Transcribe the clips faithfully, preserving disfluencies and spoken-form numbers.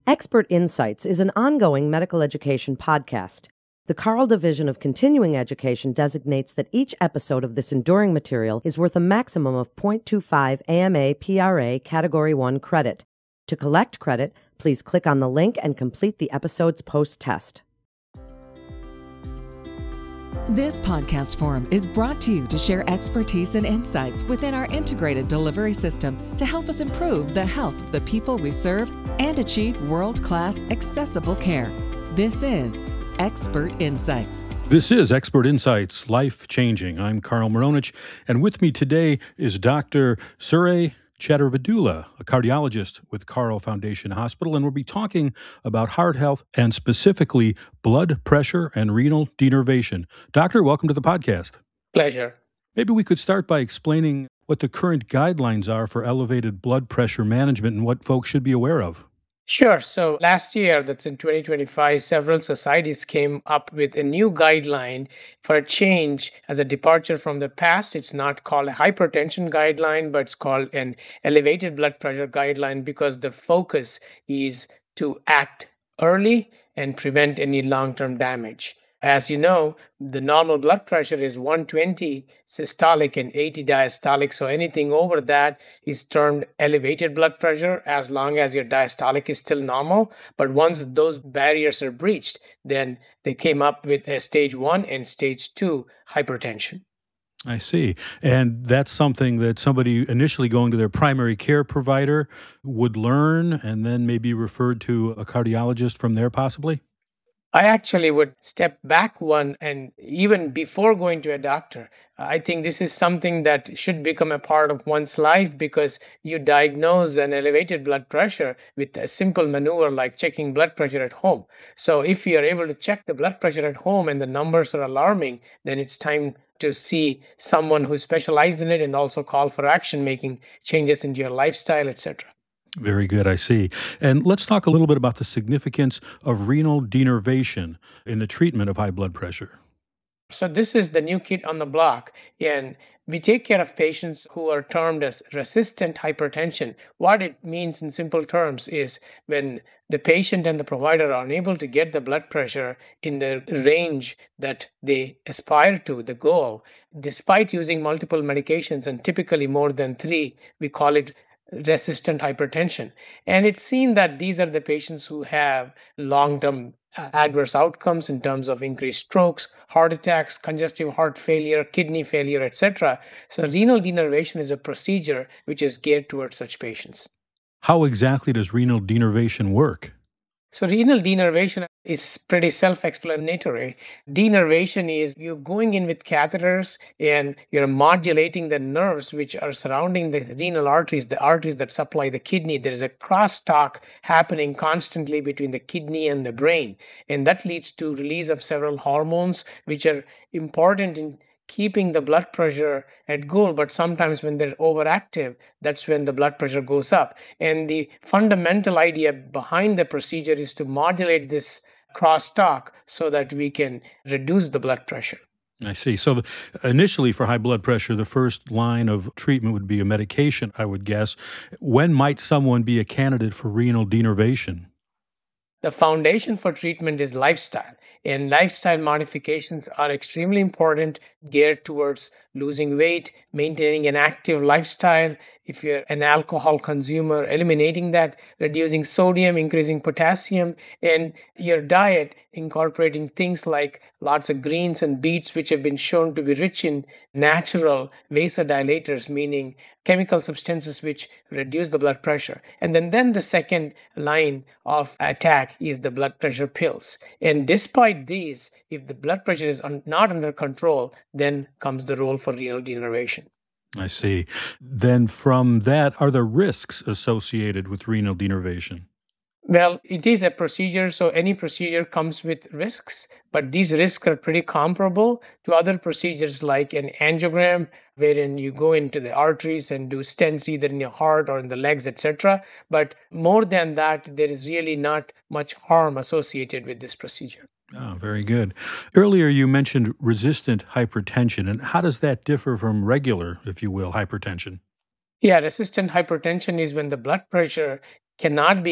Expert Insights is an ongoing medical education podcast. The Carle Division of Continuing Education designates that each episode of this enduring material is worth a maximum of zero point two five A M A P R A Category one credit. To collect credit, please click on the link and complete the episode's post-test. This podcast forum is brought to you to share expertise and insights within our integrated delivery system to help us improve the health of the people we serve and achieve world-class accessible care. This is Expert Insights. This is Expert Insights, Life-Changing. I'm Carl Maronich, and with me today is Doctor Surya Chattervidula, a cardiologist with Carle Foundation Hospital, and we'll be talking about heart health and specifically blood pressure and renal denervation. Doctor, welcome to the podcast. Pleasure. Maybe we could start by explaining what the current guidelines are for elevated blood pressure management and what folks should be aware of. Sure. So last year, that's in twenty twenty-five, several societies came up with a new guideline for a change as a departure from the past. It's not called a hypertension guideline, but it's called an elevated blood pressure guideline because the focus is to act early and prevent any long-term damage. As you know, the normal blood pressure is one twenty systolic and eighty diastolic. So anything over that is termed elevated blood pressure as long as your diastolic is still normal. But once those barriers are breached, then they came up with a stage one and stage two hypertension. I see. And that's something that somebody initially going to their primary care provider would learn and then maybe referred to a cardiologist from there possibly? I actually would step back one, and even before going to a doctor, I think this is something that should become a part of one's life because you diagnose an elevated blood pressure with a simple maneuver like checking blood pressure at home. So if you are able to check the blood pressure at home and the numbers are alarming, then it's time to see someone who specializes in it and also call for action, making changes in your lifestyle, et cetera. Very good, I see. And let's talk a little bit about the significance of renal denervation in the treatment of high blood pressure. So this is the new kid on the block, and we take care of patients who are termed as resistant hypertension. What it means in simple terms is when the patient and the provider are unable to get the blood pressure in the range that they aspire to, the goal, despite using multiple medications and typically more than three, we call it resistant hypertension. And it's seen that these are the patients who have long-term adverse outcomes in terms of increased strokes, heart attacks, congestive heart failure, kidney failure, et cetera. So renal denervation is a procedure which is geared towards such patients. How exactly does renal denervation work? So renal denervation is pretty self-explanatory. Denervation is you're going in with catheters and you're modulating the nerves which are surrounding the renal arteries, the arteries that supply the kidney. There is a crosstalk happening constantly between the kidney and the brain. And that leads to release of several hormones which are important in keeping the blood pressure at goal, but sometimes when they're overactive, that's when the blood pressure goes up. And the fundamental idea behind the procedure is to modulate this crosstalk so that we can reduce the blood pressure. I see. So the, initially for high blood pressure, the first line of treatment would be a medication, I would guess. When might someone be a candidate for renal denervation? The foundation for treatment is lifestyle, and lifestyle modifications are extremely important, geared towards losing weight, maintaining an active lifestyle. If you're an alcohol consumer, eliminating that, reducing sodium, increasing potassium, and your diet, incorporating things like lots of greens and beets, which have been shown to be rich in natural vasodilators, meaning chemical substances which reduce the blood pressure. And then, then the second line of attack is the blood pressure pills. And despite these, if the blood pressure is un- not under control, then comes the role for renal denervation. I see. Then from that, are there risks associated with renal denervation? Well, it is a procedure, so any procedure comes with risks, but these risks are pretty comparable to other procedures like an angiogram, wherein you go into the arteries and do stents either in your heart or in the legs, et cetera. But more than that, there is really not much harm associated with this procedure. Oh, very good. Earlier, you mentioned resistant hypertension, and how does that differ from regular, if you will, hypertension? Yeah, resistant hypertension is when the blood pressure cannot be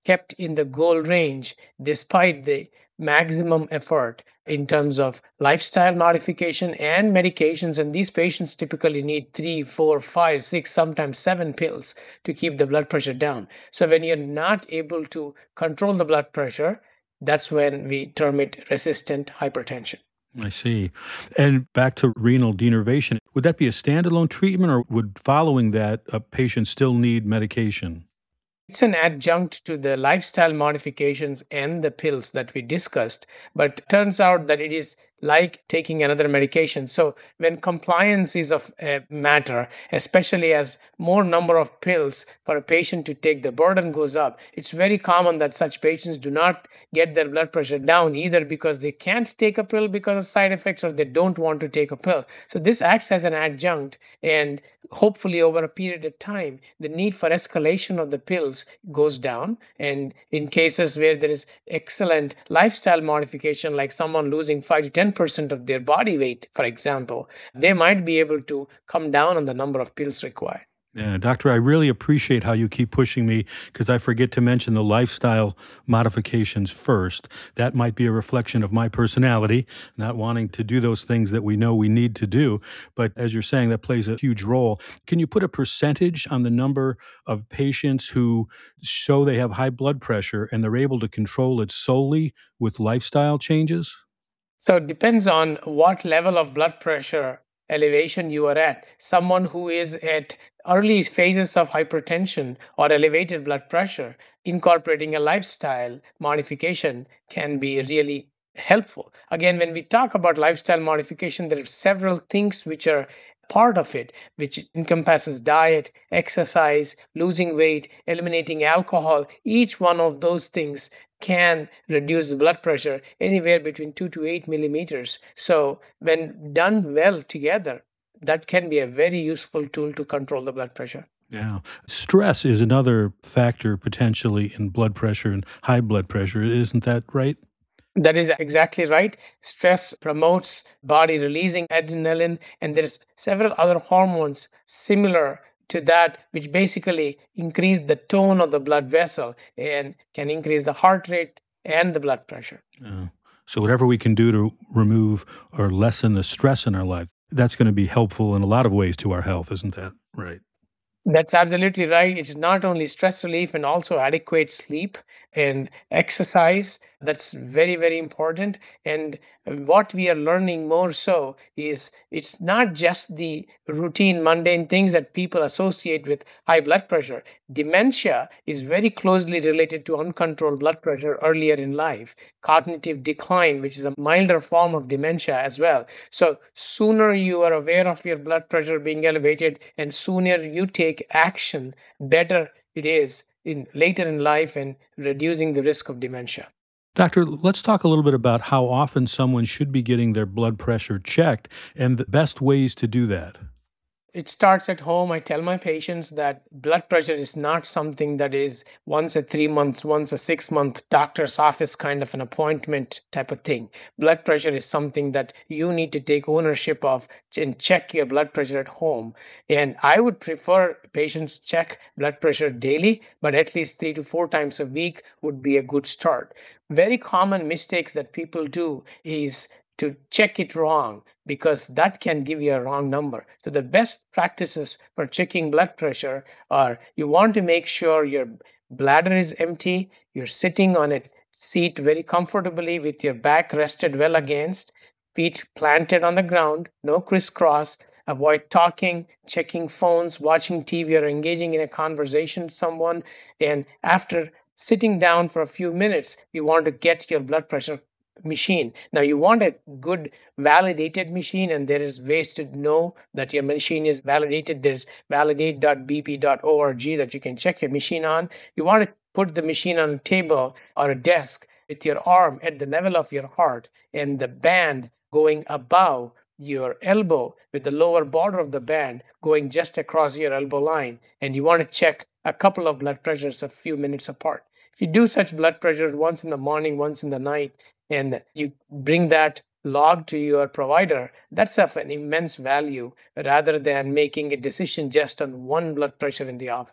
kept in the goal range despite the maximum effort in terms of lifestyle modification and medications. And these patients typically need three, four, five, six, sometimes seven pills to keep the blood pressure down. So when you're not able to control the blood pressure, that's when we term it resistant hypertension. I see. And back to renal denervation, would that be a standalone treatment, or would following that a patient still need medication? It's an adjunct to the lifestyle modifications and the pills that we discussed, but turns out that it is like taking another medication. So when compliance is of a matter, especially as more number of pills for a patient to take, the burden goes up. It's very common that such patients do not get their blood pressure down either because they can't take a pill because of side effects, or they don't want to take a pill. So this acts as an adjunct, and hopefully over a period of time, the need for escalation of the pills goes down. And in cases where there is excellent lifestyle modification, like someone losing five to ten percent of their body weight, for example, they might be able to come down on the number of pills required. Yeah, doctor, I really appreciate how you keep pushing me, because I forget to mention the lifestyle modifications first. That might be a reflection of my personality, not wanting to do those things that we know we need to do. But as you're saying, that plays a huge role. Can you put a percentage on the number of patients who show they have high blood pressure and they're able to control it solely with lifestyle changes? So it depends on what level of blood pressure elevation you are at. Someone who is at early phases of hypertension or elevated blood pressure, incorporating a lifestyle modification can be really helpful. Again, when we talk about lifestyle modification, there are several things which are part of it, which encompasses diet, exercise, losing weight, eliminating alcohol. Each one of those things can reduce the blood pressure anywhere between two to eight millimeters. So when done well together, that can be a very useful tool to control the blood pressure. Yeah. Stress is another factor potentially in blood pressure and high blood pressure. Isn't that right? That is exactly right. Stress promotes body releasing adrenaline, and there's several other hormones similar to that, which basically increase the tone of the blood vessel and can increase the heart rate and the blood pressure. Uh, so whatever we can do to remove or lessen the stress in our life, that's going to be helpful in a lot of ways to our health, isn't that right? That's absolutely right. It's not only stress relief and also adequate sleep and exercise. That's very, very important. And what we are learning more so is it's not just the routine, mundane things that people associate with high blood pressure. Dementia is very closely related to uncontrolled blood pressure earlier in life. Cognitive decline, which is a milder form of dementia as well. So sooner you are aware of your blood pressure being elevated and sooner you take action, better it is in later in life and reducing the risk of dementia. Doctor, let's talk a little bit about how often someone should be getting their blood pressure checked and the best ways to do that. It starts at home. I tell my patients that blood pressure is not something that is once a three months, once a six month doctor's office kind of an appointment type of thing. Blood pressure is something that you need to take ownership of and check your blood pressure at home. And I would prefer patients check blood pressure daily, but at least three to four times a week would be a good start. Very common mistakes that people do is to check it wrong, because that can give you a wrong number. So the best practices for checking blood pressure are you want to make sure your bladder is empty, you're sitting on a seat very comfortably with your back rested well against, feet planted on the ground, no crisscross. Avoid talking, checking phones, watching T V, or engaging in a conversation with someone. And after sitting down for a few minutes, you want to get your blood pressure machine. Now you want a good validated machine, and there is ways to know that your machine is validated. There's validate dot b p dot org that you can check your machine on. You want to put the machine on a table or a desk with your arm at the level of your heart and the band going above your elbow with the lower border of the band going just across your elbow line. And you want to check a couple of blood pressures a few minutes apart. If you do such blood pressures once in the morning, once in the night, and you bring that log to your provider, that's of an immense value rather than making a decision just on one blood pressure in the office.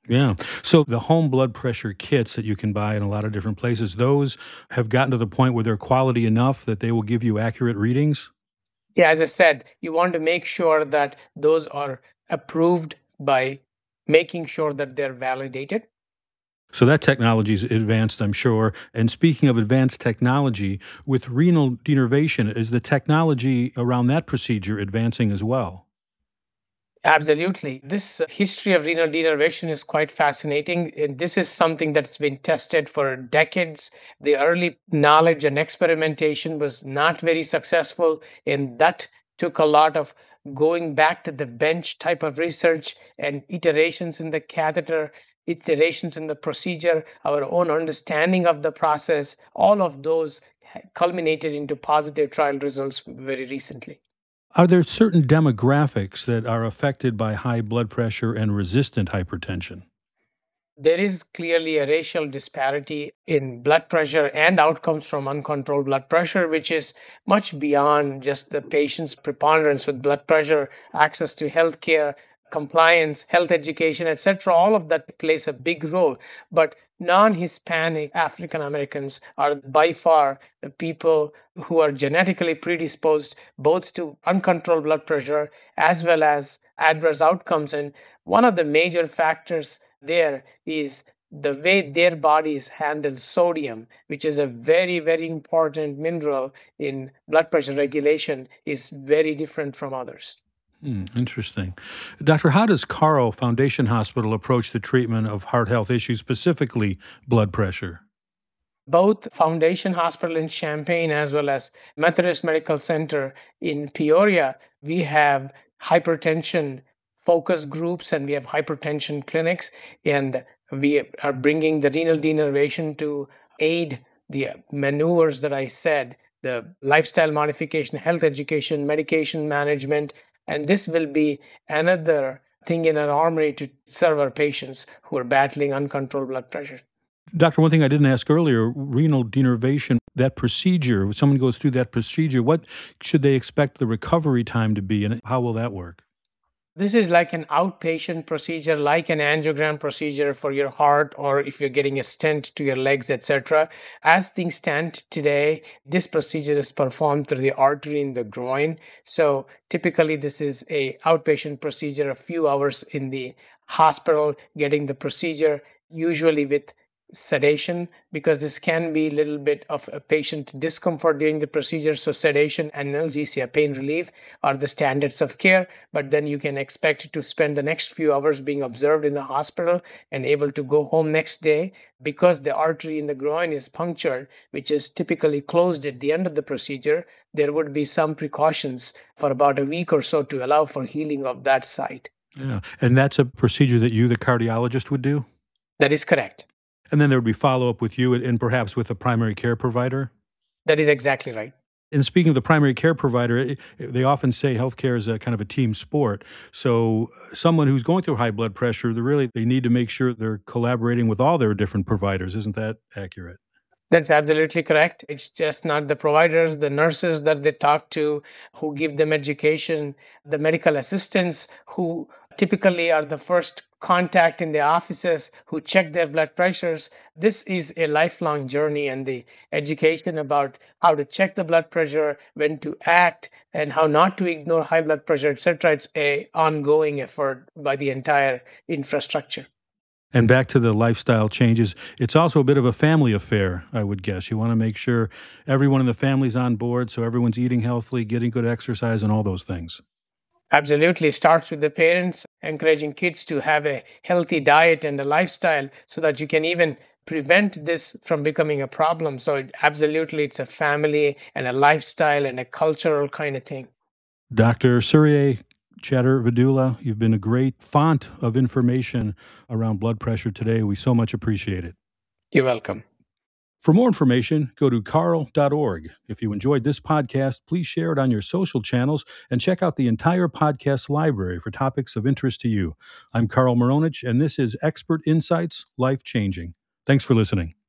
Yeah. So the home blood pressure kits that you can buy in a lot of different places, those have gotten to the point where they're quality enough that they will give you accurate readings? Yeah, as I said, you want to make sure that those are approved by making sure that they're validated. So that technology is advanced, I'm sure. And speaking of advanced technology, with renal denervation, is the technology around that procedure advancing as well? Absolutely. This uh, history of renal denervation is quite fascinating. And this is something that's been tested for decades. The early knowledge and experimentation was not very successful, and that took a lot of going back to the bench type of research and iterations in the catheter, iterations in the procedure, our own understanding of the process. All of those ha- culminated into positive trial results very recently. Are there certain demographics that are affected by high blood pressure and resistant hypertension? There is clearly a racial disparity in blood pressure and outcomes from uncontrolled blood pressure, which is much beyond just the patient's preponderance with blood pressure, access to healthcare, compliance, health education, et cetera. All of that plays a big role. But non Hispanic African Americans are by far the people who are genetically predisposed both to uncontrolled blood pressure as well as adverse outcomes. And one of the major factors there is the way their bodies handle sodium, which is a very, very important mineral in blood pressure regulation, is very different from others. Hmm, interesting. Doctor, how does Carle Foundation Hospital approach the treatment of heart health issues, specifically blood pressure? Both Foundation Hospital in Champaign as well as Methodist Medical Center in Peoria, we have hypertension focus groups and we have hypertension clinics, and we are bringing the renal denervation to aid the maneuvers that I said, the lifestyle modification, health education, medication management, and this will be another thing in our armory to serve our patients who are battling uncontrolled blood pressure. Doctor, one thing I didn't ask earlier, renal denervation, that procedure, if someone goes through that procedure, what should they expect the recovery time to be and how will that work? This is like an outpatient procedure, like an angiogram procedure for your heart, or if you're getting a stent to your legs, et cetera. As things stand today, this procedure is performed through the artery in the groin. So typically, this is a outpatient procedure, a few hours in the hospital, getting the procedure, usually with sedation, because this can be a little bit of a patient discomfort during the procedure. So sedation and analgesia, pain relief, are the standards of care, but then you can expect to spend the next few hours being observed in the hospital and able to go home next day. Because the artery in the groin is punctured, which is typically closed at the end of the procedure, there would be some precautions for about a week or so to allow for healing of that site. Yeah. And that's a procedure that you, the cardiologist, would do? That is correct. And then there would be follow up with you and perhaps with a primary care provider? That is exactly right. And speaking of the primary care provider, they often say healthcare is a kind of a team sport. So someone who's going through high blood pressure, they really they need to make sure they're collaborating with all their different providers. Isn't that accurate? That's absolutely correct. It's just not the providers, the nurses that they talk to, who give them education, the medical assistants who typically are the first contact in the offices, who check their blood pressures. This is a lifelong journey, and the education about how to check the blood pressure, when to act, and how not to ignore high blood pressure, et cetera. It's a ongoing effort by the entire infrastructure. And back to the lifestyle changes, it's also a bit of a family affair, I would guess. You want to make sure everyone in the family's on board, so everyone's eating healthily, getting good exercise, and all those things. Absolutely. It starts with the parents, encouraging kids to have a healthy diet and a lifestyle so that you can even prevent this from becoming a problem. So it, absolutely, it's a family and a lifestyle and a cultural kind of thing. Doctor Surya Chatter-Vidula, you've been a great font of information around blood pressure today. We so much appreciate it. You're welcome. For more information, go to carle dot org. If you enjoyed this podcast, please share it on your social channels and check out the entire podcast library for topics of interest to you. I'm Carl Maronich, and this is Expert Insights, Life Changing. Thanks for listening.